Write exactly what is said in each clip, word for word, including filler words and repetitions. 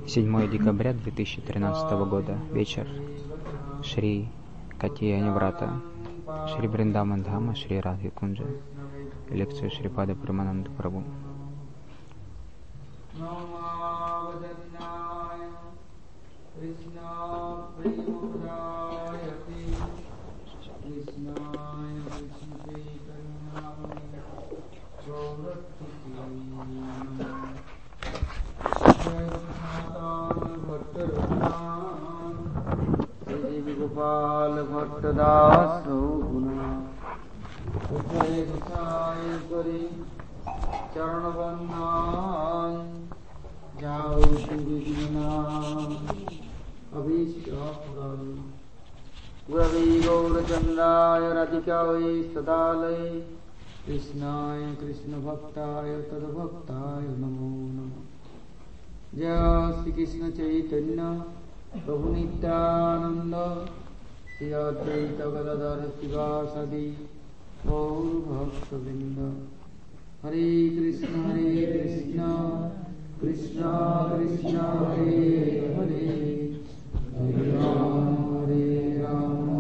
седьмое декабря две тысячи тринадцатого года. Вечер. Шри Катия Врата. Шри Вриндаван Дхама, Шри Радхи Кунджа. Лекция Шрипада Прамананда Прабху. Gopal Bhattadas Guna Jai Sai Kari Charanavandan Jao Shri Krishna Abhishekam Guravi Gaurachandaya Radhikavai Sadalai Krishnaya Krishna Bhaktaya Tadbhaktaya Namo Namo Jai Shri Krishna Chaitanya Prabhu Nityananda Shri Advaita Gadadhar Sivasadi Gaur Bhaktavinda Hare Krishna Hare Krishna Krishna Krishna Hare Hare Hare Rama Hare Rama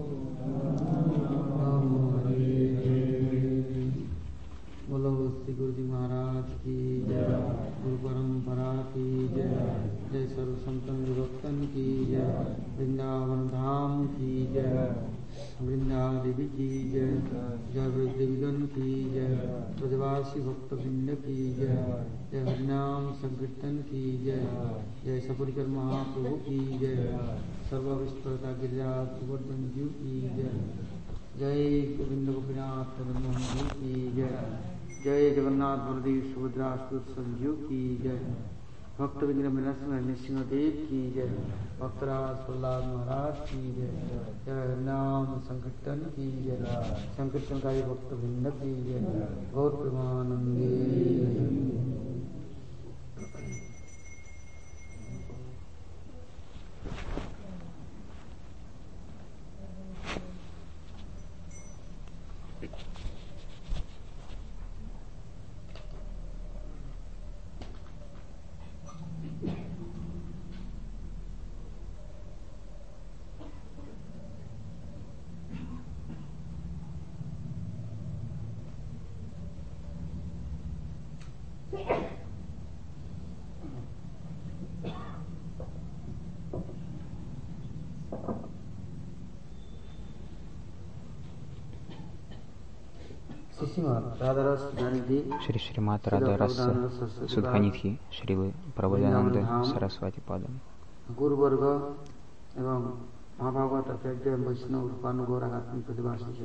Rama Hare Hare Bolo Shri Guruji Maharaj Ki Jai Guru Parampara Ki Jai जय सर्व संतन विभक्तन की जय वृंदावन धाम की जय वृंदादेवी की जय जय वृद्धिगण की जय ब्रजवासी भक्तवृंद की जय जय हरिनाम संकीर्तन की जय जय सपरिकर महाप्रभु की जय सर्वविस्फुरता गिरिराज गोवर्धन जी की जय जय गोविंद गोपीनाथ मोहन जी की जय जय जगन्नाथ बलदेव सुभद्रा संजू की जय भक्त विग्रह नरसिंह नृसिंहदेव की जय भक्तराज प्रहलाद महाराज की जय जय नाम संकीर्तन की जय संकीर्तनकारी भक्त वृंद की जय गौर प्रेमानंदे Шри Шримат Рада Раса Судханитхи Шрилы Прабхупадананды Сарасвати Падам. Гуру Варга एवं महाभागवत अपेक्षा वैष्णव रूपानुगौरात्म प्रतिभाषी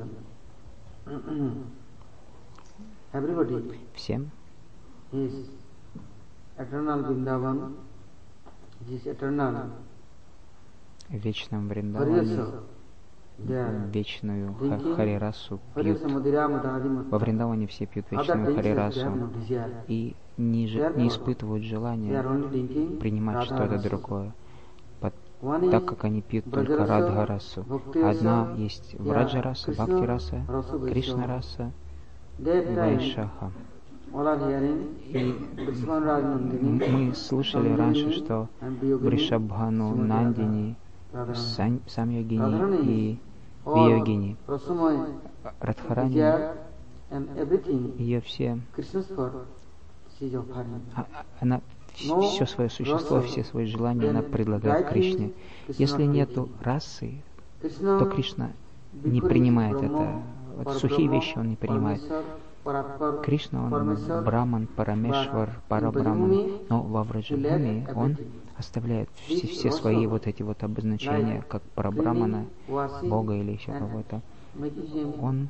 everybody всем is eternal Vrindavan, is eternal в вечном Вриндаване вечную Харирасу пьют. Во Вриндаване все пьют вечную Харирасу и не, же, не испытывают желания принимать что-то другое, так как они пьют только Радха-расу. Одна есть Враджа-раса, Бхакти-раса, Кришна-раса и Вайшаха. И мы слышали раньше, что Вришабхану, Нандини, Самьогини и Виогини, Радхарани, ее все, она все свое существо, все свои желания она предлагает Кришне. Если нету расы, то Кришна не принимает это. Вот сухие вещи он не принимает. Кришна, он Браман, Парамешвар, Парабраман, но во Враджабхуми он оставляет все, все свои вот эти вот обозначения, как Парабрамана, Бога или еще кого-то. Он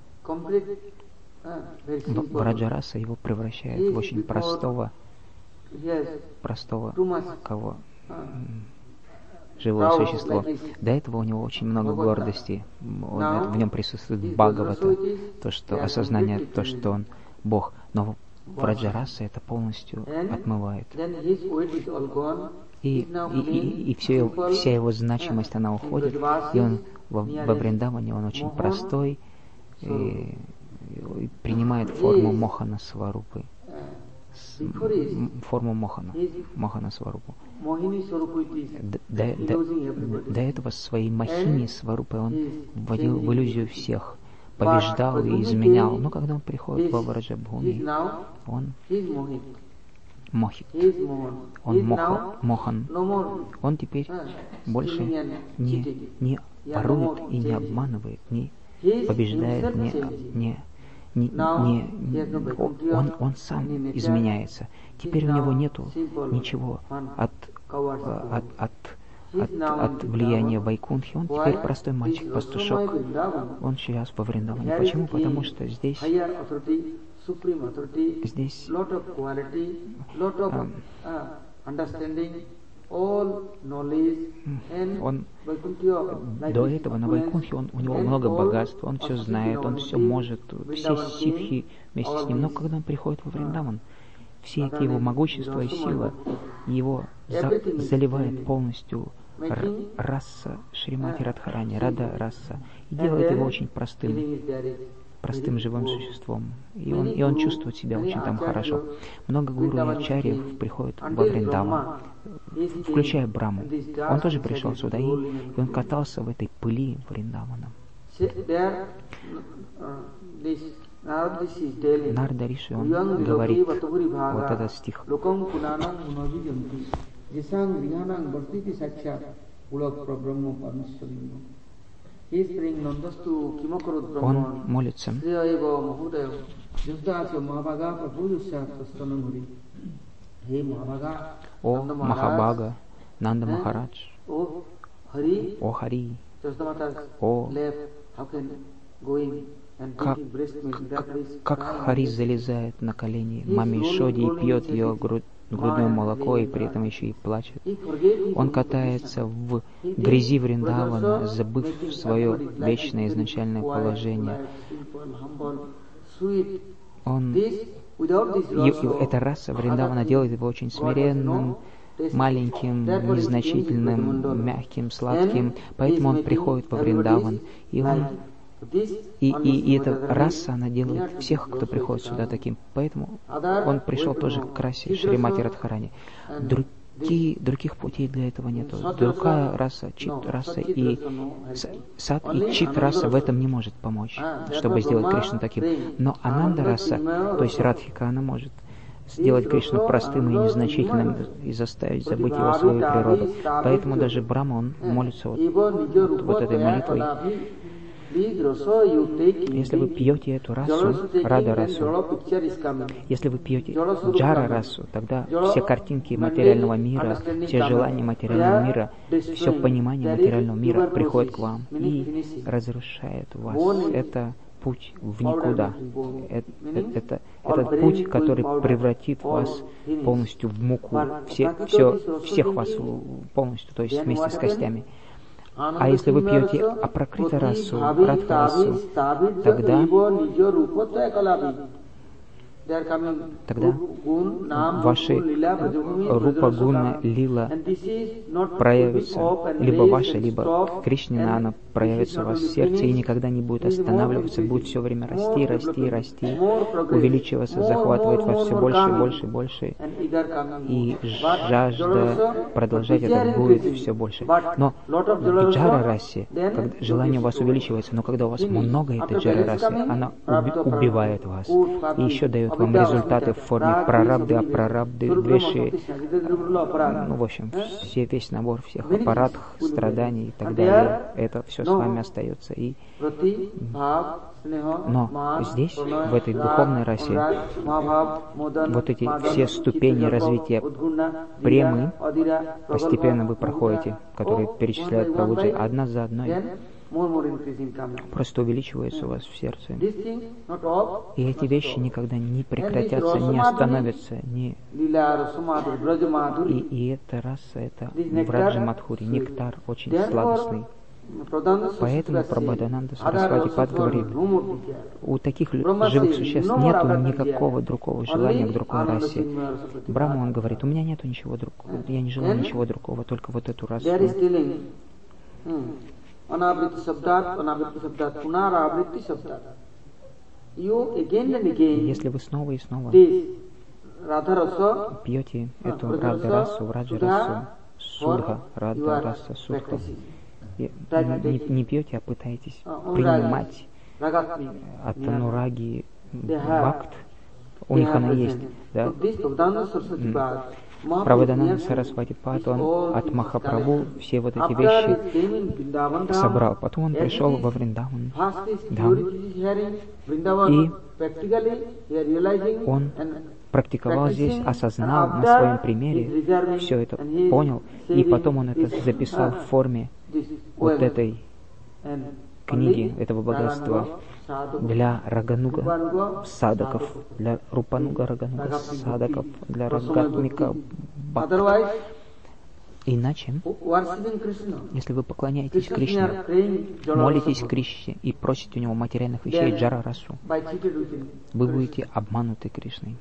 Враджараса его превращает в очень простого, простого кого? Живое существо. До этого у него очень много гордости. Он, в нем присутствует Бхагавата, то, что осознание, то, что он Бог. Но Враджараса это полностью отмывает. И, и, и, и все, вся его значимость, она уходит. И он во, во Вриндаване, он очень простой, и, и принимает форму Мохана Сварупы. форму Мохана, Мохана Сварупу. До, до, до этого своей Махини Сварупой он вводил в иллюзию всех, побеждал и изменял. Но когда он приходит в Враджабхуми, он Мохит, он моха, Мохан. Он теперь больше не, не ворует и не обманывает, не побеждает, не, не, не, не он, он сам изменяется. Теперь у него нету ничего от, от, от, от, от влияния Вайкунтхи. Он теперь простой мальчик, пастушок. Он сейчас по Вриндаване. Почему? Потому что здесь здесь он до этого на Вайкунтхе он, у него много богатств, он все знает, он все может, все ситхи вместе с ним. Но когда он приходит во Вриндаван, все эти его могущества и сила его за, заливает полностью раса Шримати Радхарани, Рада раса, и делает его очень простым, простым живым существом. И он, и он чувствует себя очень там хорошо. Много гуру и ачарьев приходят во Вриндаван, включая Браму. Он тоже пришел сюда, и, и он катался в этой пыли Вриндавана. Нарда Риши, он говорит вот этот стих. Он молится. О Махабага, Нанда Махарадж, о Хари, о как, как Хари залезает на колени маме Ишоди и пьет ее грудь, грудное молоко, и при этом еще и плачет. Он катается в грязи Вриндавана, забыв свое вечное изначальное положение. Он, и, и эта раса Вриндавана делает его очень смиренным, маленьким, незначительным, мягким, сладким. Поэтому он приходит во Вриндаван, и он И, и, и эта раса, она делает всех, кто приходит сюда таким. Поэтому он пришел тоже к расе Шримати Радхарани. Другие, других путей для этого нету. Другая раса, чит раса и сад и чит раса в этом не может помочь, чтобы сделать Кришну таким. Но Ананда раса, то есть Радхика, она может сделать Кришну простым и незначительным и заставить забыть его свою природу. Поэтому даже Брахма, он молится вот, вот, вот этой молитвой. Если вы пьете эту расу, рада расу, если вы пьете джара расу, тогда все картинки материального мира, все желания материального мира, все понимание материального мира приходит к вам и разрушает вас. Это путь в никуда. Это, это, это путь, который превратит вас полностью в муку, все, все, всех вас полностью, то есть вместе с костями. А если вы пьете апракрита расу, радха расу, тогда, тогда ваши рупа, гуна, лила проявятся, либо ваша, либо Кришнина, она проявится у вас в сердце и никогда не будет останавливаться, будет все время расти, расти, расти, увеличиваться, захватывать вас все больше, больше, больше, и жажда продолжать это будет все больше. Но в джара расе, когда желание у вас увеличивается, но когда у вас много этой джара расы, она уби- убивает вас и еще дает вам результаты в форме прарабды, апрарабды, двеши, ну, в общем, все, весь набор всех аппаратов, страданий и так далее. Это все с вами остается. И... Но здесь, в этой духовной расе, вот эти все ступени развития премы постепенно вы проходите, которые перечисляют Прабхуджи, одна за одной. Просто увеличивается у вас в сердце. И эти вещи никогда не прекратятся, не остановятся. Не... И, и эта раса, это Враджа Мадхури, нектар очень сладостный. Поэтому Прабхадананда Сарасвати Пад говорит, у таких живых существ нету никакого другого желания к другой расе. Брахма, он говорит, у меня нету ничего другого, я не желаю ничего другого, только вот эту расу. Если вы снова и снова пьете эту Рада-расу, Враджа-расу, Судха, Рада-раса, Судха, не, не пьете, а пытаетесь принимать от Анураги Бхакт, у них она есть, да? Праводананда Сарасвати Пад, он от Махапрабху все вот эти вещи собрал. Потом он пришел во Вриндаван, да, и он практиковал здесь, осознал на своем примере, все это понял, и потом он это записал в форме вот этой книги, этого богатства для Рагануга садаков, для Рупануга Рагануга садаков, для Рагатмика Бхакт. Иначе, если вы поклоняетесь Кришне, молитесь Кришне и просите у него материальных вещей Джара-расу, вы будете обмануты Кришной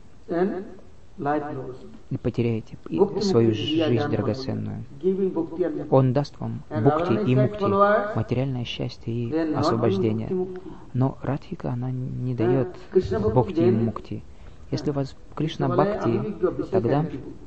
и потеряете свою жизнь драгоценную. Он даст вам бхукти и мукти, материальное счастье и освобождение. Но Радхика, она не дает бхукти и мукти. Если у вас Кришна бхакти, тогда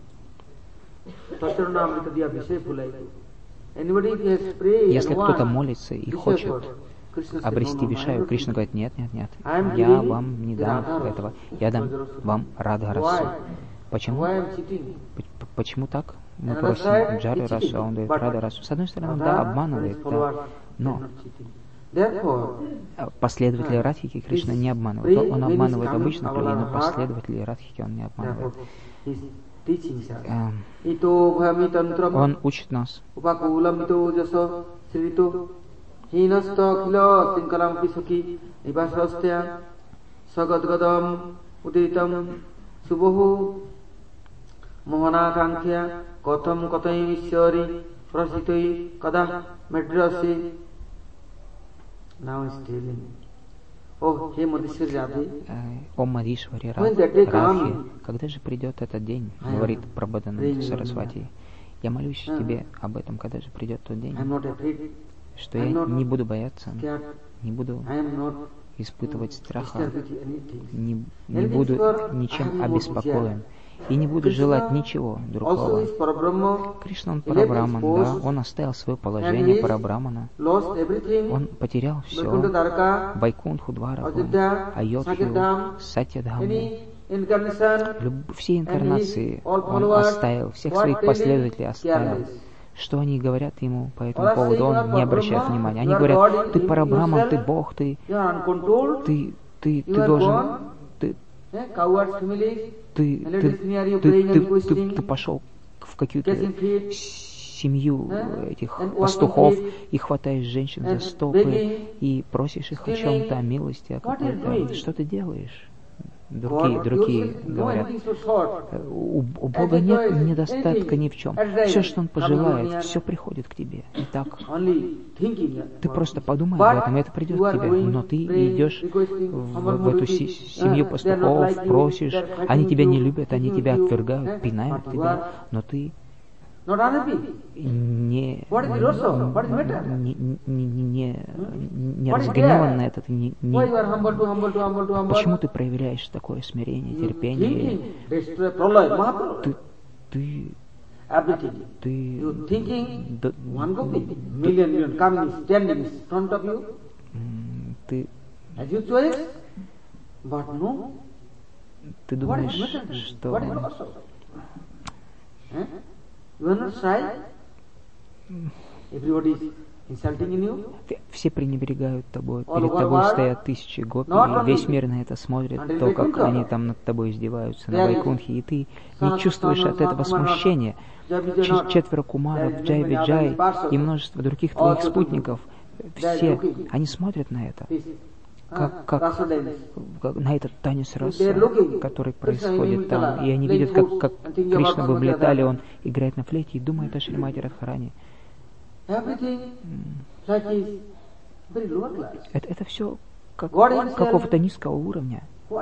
если кто-то молится и хочет обрести Вишаю, Кришна говорит: нет, нет, нет, я вам не дам этого, я дам вам Радха-расу. Почему? Почему так? Мы просим Джара-расу, а он дает Рада-расу. С одной стороны, да, обманывает, да, но последователи Радхики Кришна не обманывает. Он обманывает обычных людей, но последователи Радхики он не обманывает. Он учит нас. О Мадишваре Радхи, когда же придет этот день, говорит Прабхадананда Сарасвати, я молюсь тебе об этом, когда же придет тот день, что я не буду бояться, не буду испытывать страха, не, не буду ничем обеспокоен и не буду желать ничего другого. Кришна, он Парабраман, да, он оставил свое положение Парабрамана, он потерял все, Вайкунтху, Двараку, Айодхью, Сатьядхаму, все инкарнации он оставил, всех своих последователей оставил. Что они говорят ему по этому поводу, он не обращает внимания. Они говорят: ты Парабраман, ты Бог, ты, ты, ты, ты должен, ты, ты, ты, ты, ты, ты, ты пошел в какую-то семью этих пастухов и хватаешь женщин за стопы и просишь их о чем-то, о милости, о какой-то. Что ты делаешь? Другие, другие говорят, у, у Бога нет недостатка ни в чем. Все, что Он пожелает, все приходит к тебе. И так, ты просто подумай об этом, и это придет к тебе. Но ты идешь в, в эту семью пастухов, просишь, они тебя не любят, они тебя отвергают, пинают тебя, но ты не, не, не, не, не разгневан на это, ты не, не... Почему ты проявляешь такое смирение, терпение? Ты, ты, ты, ты, ты думаешь, что You are not shy. Everybody is insulting in you. Все пренебрегают тобой. Перед тобой стоят тысячи гопи, и весь мир на это смотрит, то, как они там над тобой издеваются на Вайкунтхе, и ты не чувствуешь от этого смущения. Четверо кумаров, Джай Виджай и множество других твоих спутников, все, они смотрят на это, как, как, как на этот танец раса, который происходит там, и они видят, как, как Кришна бы влетали, он играет на флейте и думает о Шримати Радхарани. Это, это все как, какого-то низкого уровня.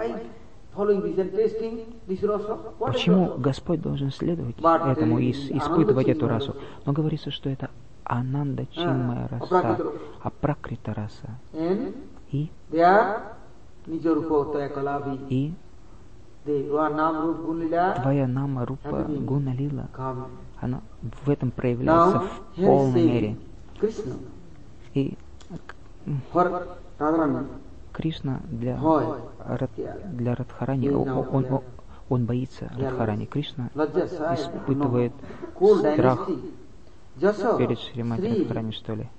Почему Господь должен следовать этому и испытывать эту расу? Но говорится, что это Ананда Чинмая раса, Апракрита раса. И, и Твоя нама, рупа, гуна, лила, она в этом проявляется в полной мере. И Кришна для, для Радхарани, он, он, он боится Радхарани. Кришна испытывает страх перед Шримати Радхарани, что ли.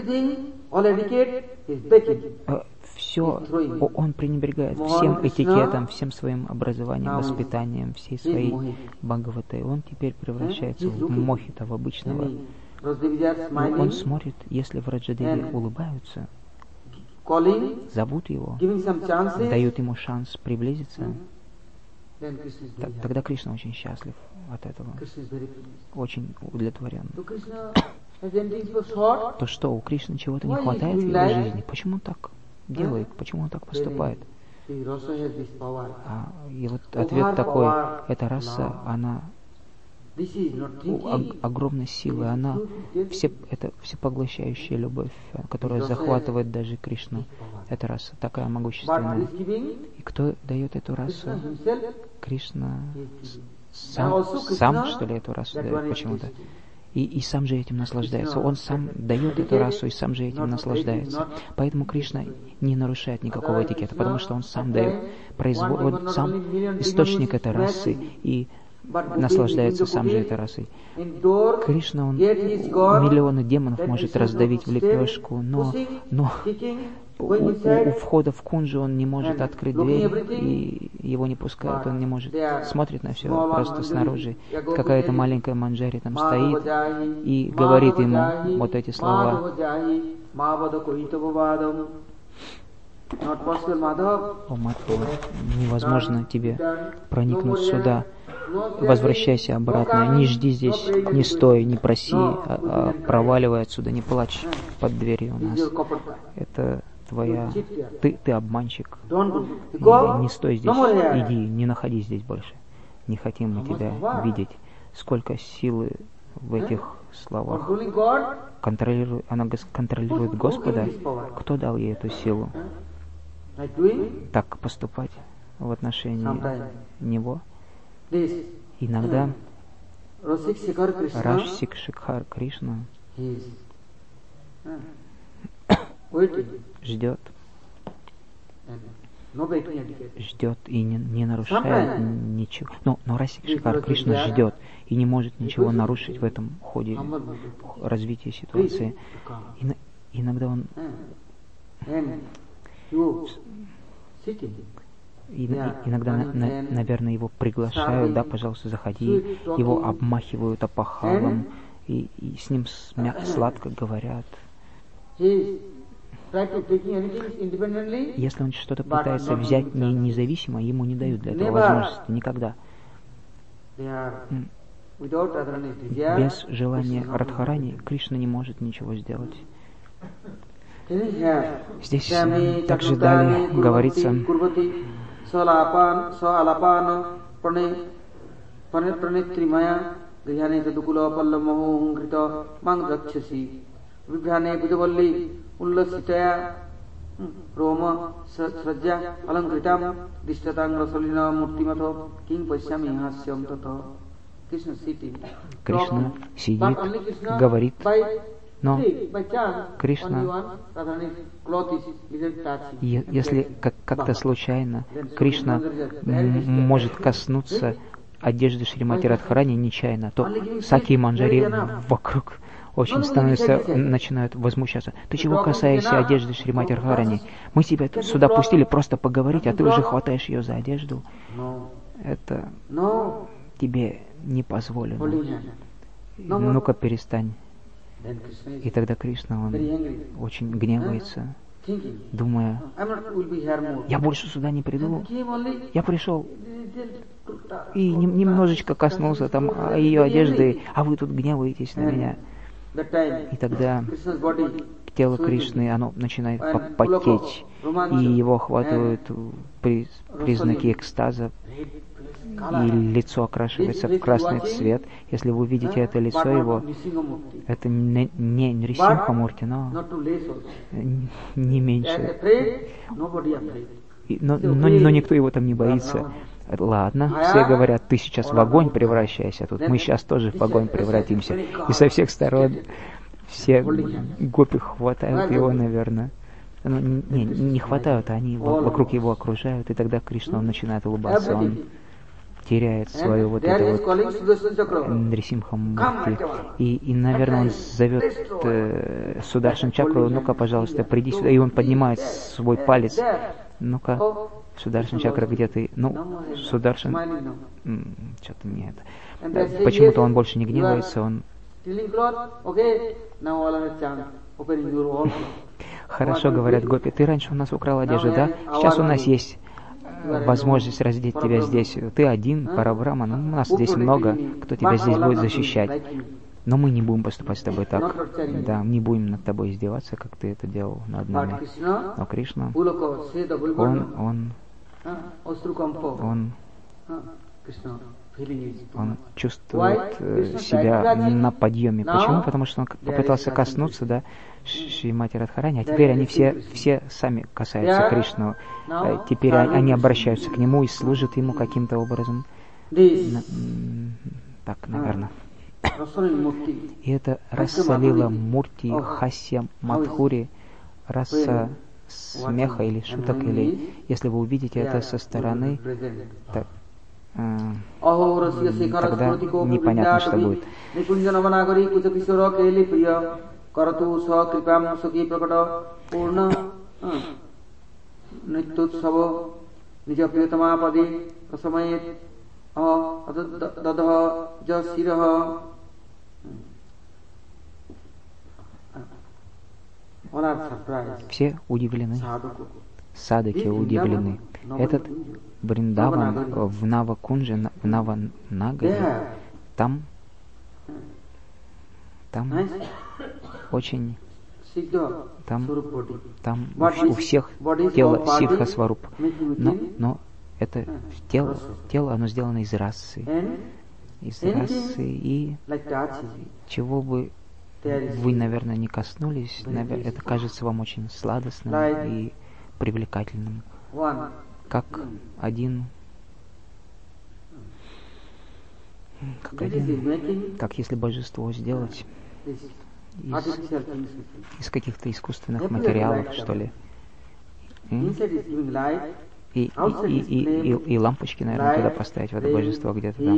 Все, он пренебрегает всем этикетом, всем своим образованием, воспитанием, всей своей Бхагаватой. Он теперь превращается в Мохита, в обычного. Он смотрит, если Враджадеви улыбаются, зовут его, дают ему шанс приблизиться, тогда Кришна очень счастлив от этого, очень удовлетворен. То что, у Кришны чего-то не хватает в его жизни? Почему он так делает? Почему он так поступает? А, и вот ответ такой: эта раса, она огромной силы, она все, это всепоглощающая любовь, которая захватывает даже Кришну. Эта раса такая могущественная. И кто дает эту расу? Кришна сам, сам что ли, эту расу дает почему-то. И, и сам же этим наслаждается. Он сам дает эту расу и сам же этим наслаждается. Поэтому Кришна не нарушает никакого этикета, потому что он сам дает, производ, он сам источник этой расы и наслаждается сам же этой расой. Кришна, он миллионы демонов может раздавить в лепешку, но, но у, у входа в кунджу он не может открыть дверь, и его не пускают, он не может. Смотрит на все просто снаружи. Какая-то маленькая манджари там стоит и говорит ему вот эти слова. О, Мадхава, невозможно тебе проникнуть сюда. Возвращайся обратно. Не жди здесь, не стой, не проси, а, а проваливай отсюда, не плачь под дверью у нас. Это твоя... Ты, ты обманщик. И не стой здесь, иди, не находись здесь больше. Не хотим мы тебя видеть. Сколько силы в этих словах. Контролирует, она контролирует Господа. Кто дал ей эту силу? Так поступать в отношении Него. Иногда Рашик Шикхар Кришна ждет, ждет и не, не нарушает ничего. Но, но Расик Шикхар Кришна ждет и не может ничего нарушить в этом ходе развития ситуации. И, иногда он И, иногда, на, на, наверное, его приглашают, да, пожалуйста, заходи, его обмахивают опахалом, и, и с ним смя- сладко говорят. Если он что-то пытается взять не, независимо, ему не дают для этого возможности, никогда. Без желания Радхарани Кришна не может ничего сделать. Здесь также далее говорится: Кришна сидит, говорит, но Кришна, если как- как-то случайно Кришна м- может коснуться одежды Шримати Радхарани нечаянно, то Саки и Манджари вокруг очень становятся, начинают возмущаться. Ты чего касаешься одежды Шримати Радхарани? Мы тебя сюда пустили просто поговорить, а ты уже хватаешь ее за одежду. Это тебе не позволено. Ну-ка перестань. И тогда Кришна, он очень гневается, думая: я больше сюда не приду. Я пришел и немножечко коснулся там ее одежды, а вы тут гневаетесь на меня. И тогда тело Кришны, оно начинает потеть, и его охватывают при, признаки экстаза, и лицо окрашивается в красный цвет. Если вы увидите это лицо его, это не, не Нрисимха-мурти, но не меньше. И, но, но, но никто его там не боится. Ладно, все говорят, ты сейчас в огонь превращайся тут. Мы сейчас тоже в огонь превратимся. И со всех сторон все гопи хватают его, наверное. Ну, не, не хватают, они его, вокруг его окружают, и тогда Кришна, он начинает улыбаться, он теряет свою вот эту вот Нрисимха Мурти. И, и, наверное, он зовет э, Сударшан Чакру, ну-ка, пожалуйста, приди сюда. И он поднимает свой палец. Ну-ка, Сударшан Чакра, где ты? Ну, Сударшан... Что-то мне это... Почему-то он больше не гневается, он... Хорошо, говорят гопи, ты раньше у нас украл одежду, да? Сейчас у нас есть возможность раздеть тебя здесь. Ты один, Парабрахман, у нас здесь много, кто тебя здесь будет защищать. Но мы не будем поступать с тобой так. Да, не будем над тобой издеваться, как ты это делал над нами. Но Кришна, он, он, он, он чувствует э, себя на подъеме. Почему? Потому что он попытался коснуться, да, Шримати Радхарани, а теперь они все, все сами касаются Кришну. Теперь они обращаются к нему и служат ему каким-то образом. Так, наверное. И это Раса Лила Мурти Хасья Мадхури, раса смеха или шуток, или если вы увидите это со стороны, так, э, тогда непонятно, что будет. Все удивлены, садхаки удивлены. Этот Вриндаван в Навакунже, в Наванагаре, там, там очень, там, там у всех тело Сидха Сваруп, но, но это тело, тело, оно сделано из расы, из расы, и чего бы вы, наверное, не коснулись, наверное, это кажется вам очень сладостным и привлекательным. Как один, как один, как если божество сделать из, из каких-то искусственных материалов, что ли. И, и, и, и, и, и лампочки, наверное, туда поставить, в это божество где-то там.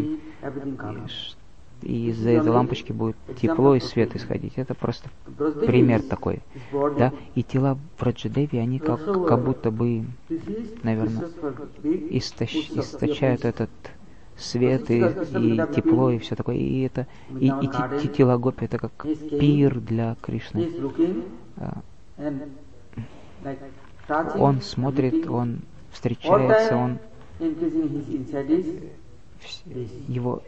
И из-за этой лампочки будет тепло и свет исходить. Это просто пример такой. Да? И тела Враджадеви, они как, как будто бы, наверное, истощ, источают этот свет и, и тепло, и все такое. И, это, и, и те, тела Гопи, это как пир для Кришны. Он смотрит, он встречается, он его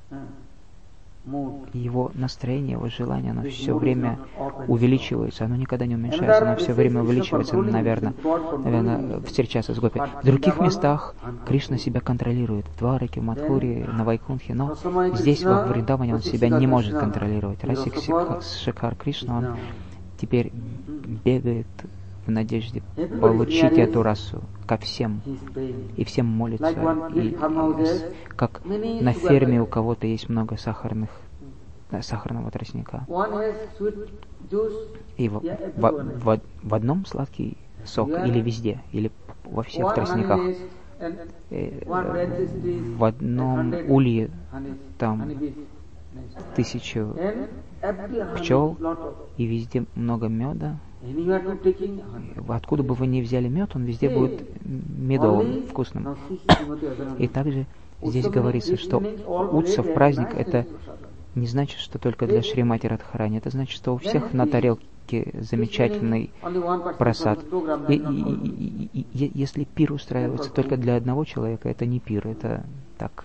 его настроение, его желание, оно все время увеличивается, оно никогда не уменьшается, оно все время увеличивается, наверное, наверное, встречаться с Гопи. В других местах Кришна себя контролирует, в Двараке, в Мадхуре, на Вайкунхе, но здесь, во Вриндаване, он себя не может контролировать. Расик Шикхар Кришна, он теперь бегает в надежде получить эту расу ко всем, и всем молится, и, и, как на ферме у кого-то есть много сахарных, сахарного тростника, и в, в, в, в одном сладкий сок, или везде, или во всех тростниках, в одном улье там тысячу пчел, и везде много меда. Откуда бы вы ни взяли мед, он везде будет медовым, вкусным. И также здесь говорится, что утсав, праздник, это не значит, что только для Шримати Радхарани. Это значит, что у всех на тарелке замечательный просад. И, и, и, и, и, если пир устраивается только для одного человека, это не пир, это так.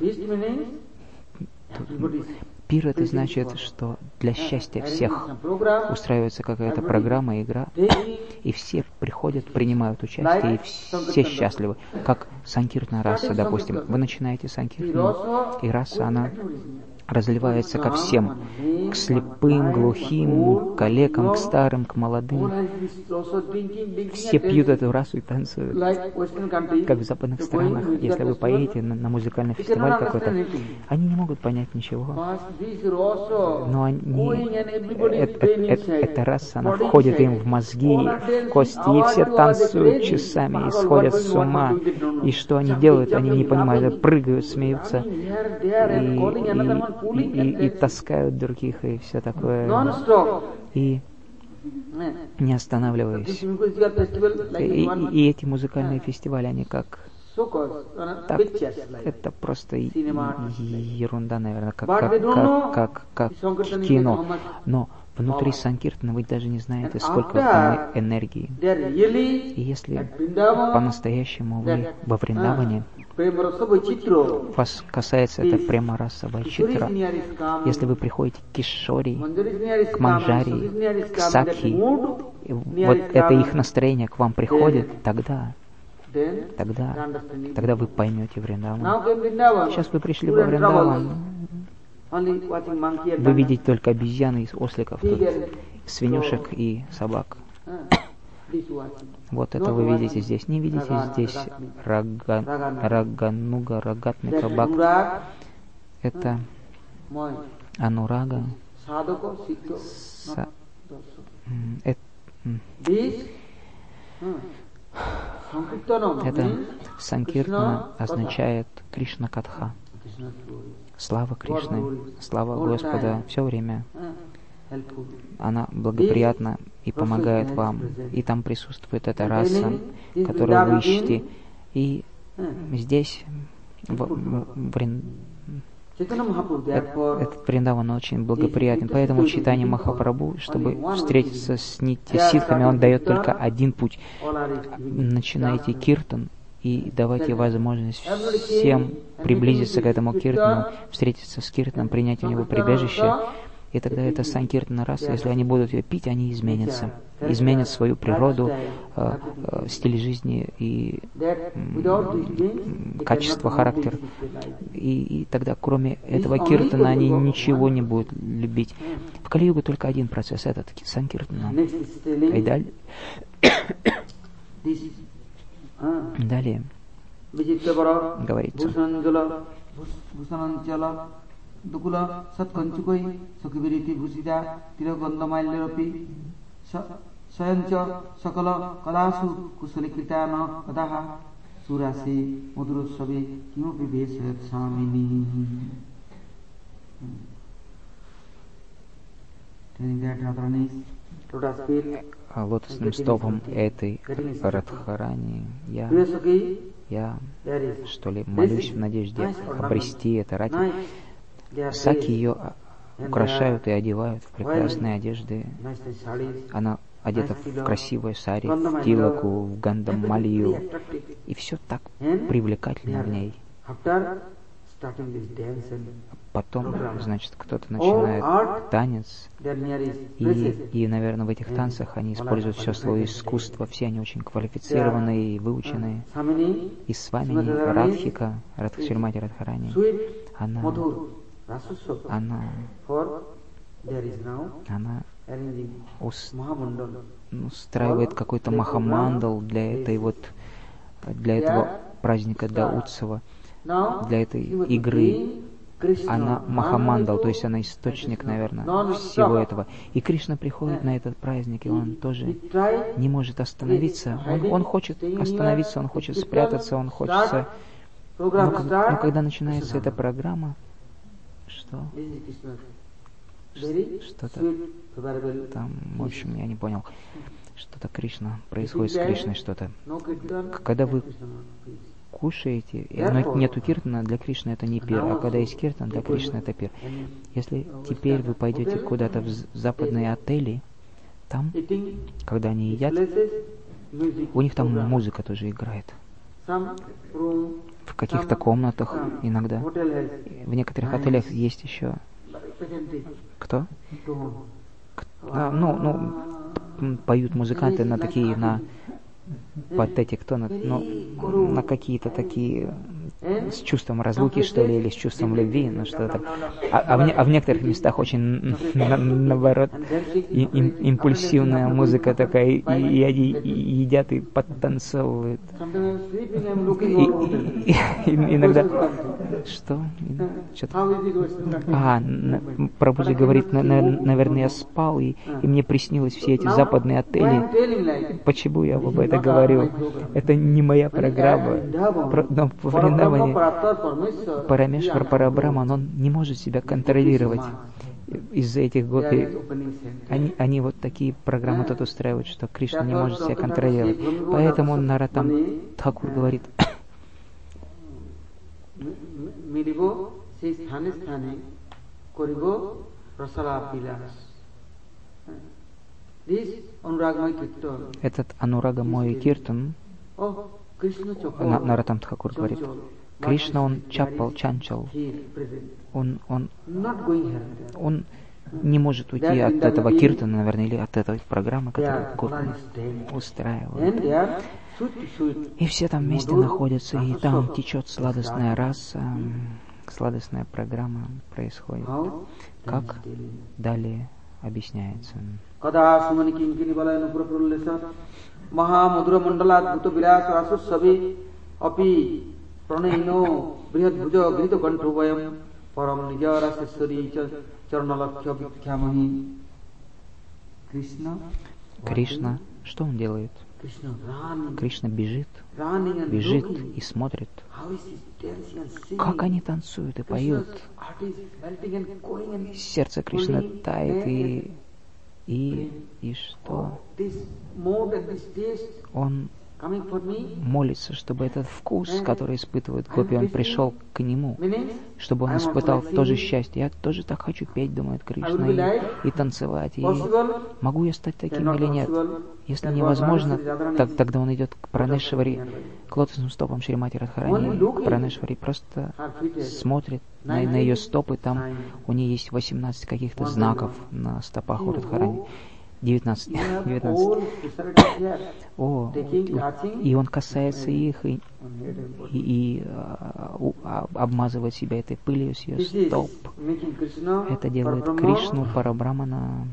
Пир — это значит, что для счастья всех устраивается какая-то программа, игра, и все приходят, принимают участие, и все счастливы. Как Санкиртна раса, допустим. Вы начинаете Санкиртну, и раса, она разливается ко всем, к слепым, глухим, к калекам, к старым, к молодым. Все пьют эту расу и танцуют, как в западных странах. Если вы поедете на, на музыкальный фестиваль какой-то, они не могут понять ничего. Но они, это, это, эта раса, она входит им в мозги, в кости, и все танцуют часами и сходят с ума. И что они делают, они не понимают, прыгают, смеются и, и, и, и таскают других, и все такое. И не останавливаясь. И, и, и эти музыкальные фестивали, они как... Так, это просто ерунда, наверное, как, как, как, как, как кино. Но внутри Санкиртана вы даже не знаете, сколько там энергии. И если по-настоящему вы во Вриндаване, вас касается это према раса Вайчитра, если вы приходите к Кишори, к Манджари, к Сакхи, вот это их настроение к вам приходит, тогда... Тогда, тогда вы поймете Вриндаван. Сейчас вы пришли во Вриндаван, вы видите только обезьяны и осликов тут, свинюшек и собак. Вот это вы видите здесь. Не видите здесь рага, рагануга, рогатный кабак. Это анурага. Са, это, это Санкиртана означает Кришна Катха. Слава Кришны, слава Господа все время. Она благоприятна и помогает вам. И там присутствует эта раса, которую вы ищете. И здесь, в, в, в, этот Вриндаван очень благоприятен. Поэтому Чайтанья Махапрабху, чтобы встретиться с нитья-ситхами, он дает только один путь. Начинайте киртан и давайте возможность всем приблизиться к этому киртану, встретиться с киртаном, принять у него прибежище. И тогда эта санкиртана раса, если они будут ее пить, они изменятся. Изменят свою природу, э, э, стиль жизни и э, качество, характер. И, и тогда, кроме этого киртана, они ничего не будут любить. В Кали-югу только один процесс, этот санкиртана. И далее, далее говорится. Dukula Satkanchukoi, Sakibiriti Busida, Tiragandamailerapi, Sayancha, Sakala, Kalasu, Kusalikritana, Kadaha, Surasi, Mudurusavi, Kimupi Besat Samini. Telling that Radharani, Lotus feet, лотосным стопом этой Радхарани я, я, что ли, молюсь в надежде обрести это Рати. Саки ее украшают и одевают в прекрасные одежды. Она одета в красивую сари, в тилаку, в гандамалию. И все так привлекательно в ней. Потом, значит, кто-то начинает танец, и, и, наверное, в этих танцах они используют все свое искусство, все они очень квалифицированные и выученные. И с вами Радхика, Радхашримати Радхарани, она, она, она уст, устраивает какой-то махамандал для этой вот, для этого праздника, для Утсава, для этой игры. Она Махамандал, то есть она источник, наверное, всего этого. И Кришна приходит на этот праздник, и он тоже не может остановиться. Он, он хочет остановиться, он хочет спрятаться, он хочется... Но, но когда начинается эта программа, что? Что-то там, в общем, я не понял. Что-то Кришна, происходит с Кришной что-то. Когда вы кушаете, но нету киртана, для Кришны это не пир, а когда есть киртан, для Кришны это пир. Если теперь вы пойдете куда-то в западные отели, там, когда они едят, у них там музыка тоже играет. В каких-то комнатах иногда. В некоторых отелях есть еще... Кто? А, ну, ну, поют музыканты на такие, на... под эти, кто на, ну, на какие-то такие с чувством разлуки, что ли, или с чувством любви, ну что-то. А, а, в, а в некоторых местах очень, на, наоборот, и, им, импульсивная музыка такая, и, и они и едят и подтанцовывают. И, и, и, и иногда... Что? Что-то... А, на, Прабхуджи говорит, на, на, наверное, я спал, и, и мне приснилось все эти западные отели. Почему я об этом говорю? Это не моя программа. Про, но во время Парамешвар Парабраман, он не может себя контролировать из-за этих гопи. Они, они вот такие программы тут устраивают, что Кришна не может себя контролировать. Поэтому он Нароттам Тхакур говорит, этот Анурагамой Киртан, Нароттам Тхакур говорит, Кришна, он чапал, чанчал, он, он, он не может уйти от этого киртана, наверное, или от этой программы, которую гопи устраивают. И все там вместе находятся, и там течет сладостная раса, сладостная программа происходит. Как? Далее объясняется. Pranayino brihad bhuja grito kanto vayam param nija raseswari charnalakshya vikhyamahi. Кришна. Кришна, что он делает? Кришна бежит, бежит и смотрит, как они танцуют и поют. Сердце Кришны тает, и, и, и что? Он молится, чтобы этот вкус, который испытывает гопи, он пришел к нему, чтобы он испытал то же счастье. Я тоже так хочу петь, думает Кришна, и, и танцевать. И могу я стать таким или нет? Если невозможно, так, тогда он идет к Пранешвари, к лотосным стопам Шримати Радхарани, к Пранешвари, просто смотрит на, на ее стопы. Там у нее есть восемнадцать каких-то знаков на стопах у Радхарани. девятнадцать. девятнадцать. О, и он касается их и, и, и а, а, обмазывает себя этой пылью с ее стоп. Это делает Кришну Парабрамана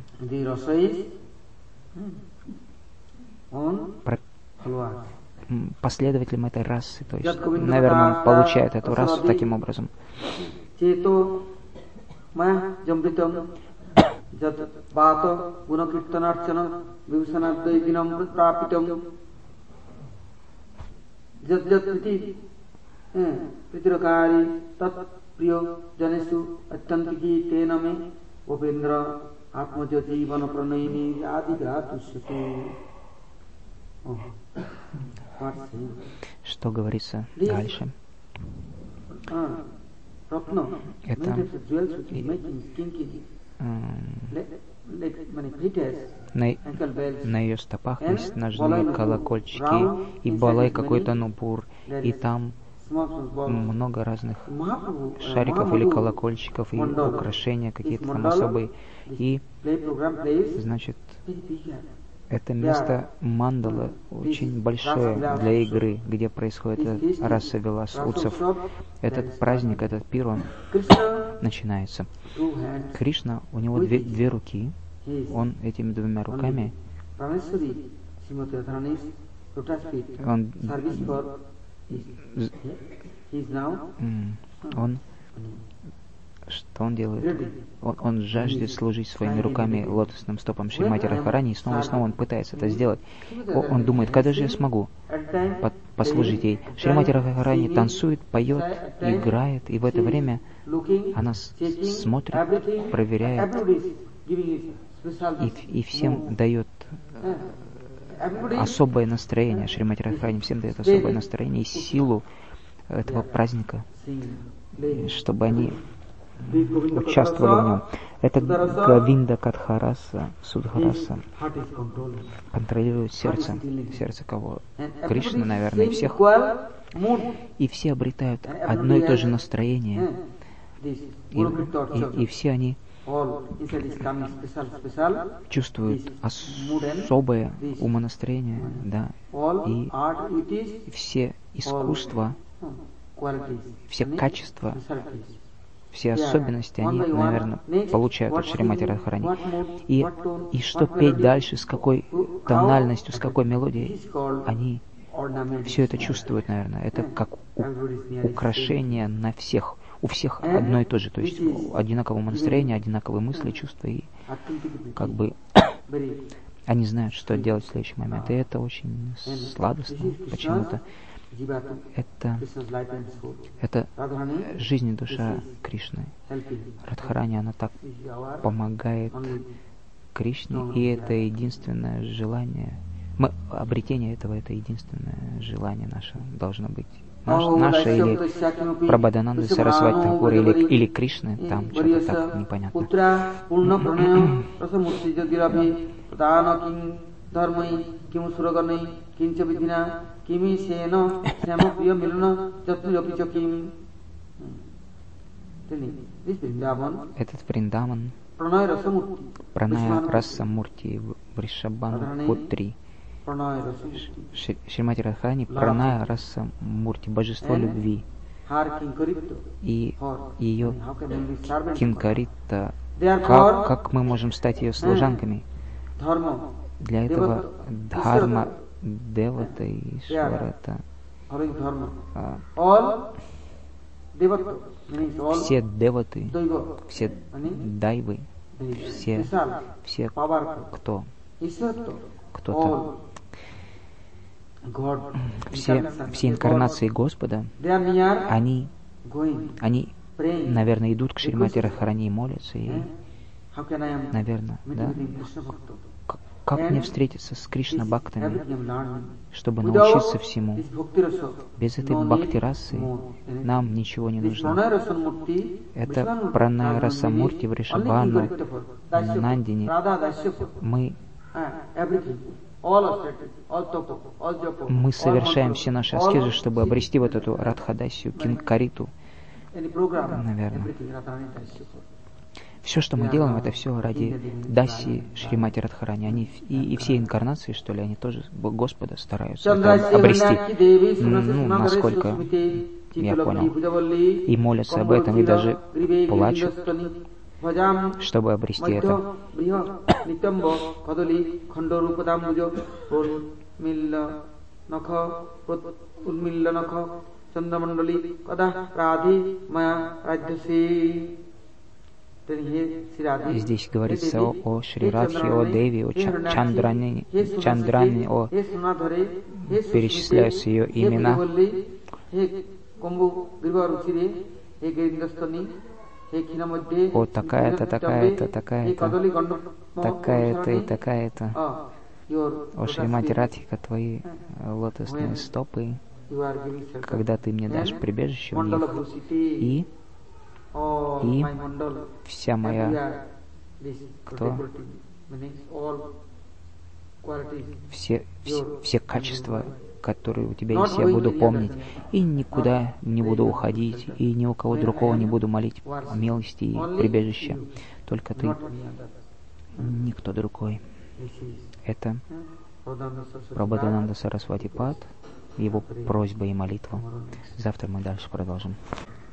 последователем этой расы. То есть, наверное, он получает эту расу таким образом. Jat Bhato Gunakirtanarchana Vibhusanadai Vinam Prapitam Jat Jat Priti Pritirakari Tat Priyo Janesu Attantiki Tename Vopendra Atmajati Vanapranayini Adigratusyate. Что говорится дальше? Это на, на ее стопах есть ножные колокольчики и балай какой-то нупур, и там много разных шариков или колокольчиков, и украшения какие-то там особые. И, значит, это место мандала очень большое для игры, где происходит раса вилас утсов. Этот праздник, этот пир, он начинается. Кришна, у него две, две руки, он этими двумя руками, он, он что он делает? Он, он жаждет служить своими руками лотосным стопам Шримати Радхарани, и снова и снова он пытается это сделать. О, он думает, когда же я смогу под, послужить ей? Шримати Радхарани танцует, поет, играет, и в это время она с, смотрит, проверяет, и, и всем дает особое настроение. Шримати Радхарани всем дает особое настроение и силу этого праздника, чтобы они участвовали в нем. Это Гавинда Катхараса, Судхараса контролирует сердце. Сердце кого? Кришны, наверное, и всех. И все обретают одно и то же настроение. И, и, и все они чувствуют особое умонастроение, да. И все искусства все качества, все особенности, они, наверное, получают от Шримати Радхарани. И, и что петь дальше, с какой тональностью, с какой мелодией, они все это чувствуют, наверное. Это как у, украшение на всех. У всех одно и то же, то есть одинаковое настроение, одинаковые мысли, чувства, и как бы они знают, что делать в следующий момент. И это очень сладостно почему-то. Это, это жизнь и душа Кришны. Радхарани, она так помогает Кришне, и это единственное желание. Мы, обретение этого, это единственное желание наше должно быть. Наш, наше или Прабхадананды Сарасвати Тхакур, или, или Кришны, там что-то так непонятно. Этот Вриндаван, Праная Раса Мурти Вришабхану Путри, Шримати Радхарани, Праная Раса Мурти, божество любви, и ее Кинкарита, как, как мы можем стать ее служанками. Для этого Дхарма, Девата и Шварата, а, все деваты, все дайвы, все, все кто, кто-то, все, все инкарнации Господа, они, они, наверное, идут к Шримати Радхарани и молятся, и, наверное, да, как мне встретиться с Кришна-бхактами, чтобы научиться всему? Без этой бхакти-расы нам ничего не нужно. Это Праная Раса Мурти Вришабхану Нандини. Мы, мы совершаем все наши аскезы, чтобы обрести вот эту Радхадасию, Кинкариту, наверное. Все, что мы делаем, это все ради Даси Шримати Радхарани. Они и, и все инкарнации, что ли, они тоже Господа стараются это обрести, ну, насколько я понял. И молятся об этом, и даже плачут, чтобы обрести это. И здесь говорится о, о Шри Радхе, о Деви, о Чандране, Чандране, о перечисляются ее имена. О, такая-то, такая-то, такая-то, такая-то и такая-то. О, Шримати Радхика, твои лотосные стопы, когда ты мне дашь прибежище в них, и И вся моя, кто? Все, все, все качества, которые у тебя есть, я буду помнить. И никуда не буду уходить, и ни у кого другого не буду молить милости и прибежища. Только ты, никто другой. Это Прабхадананда Сарасвати Пад, его просьба и молитва. Завтра мы дальше продолжим.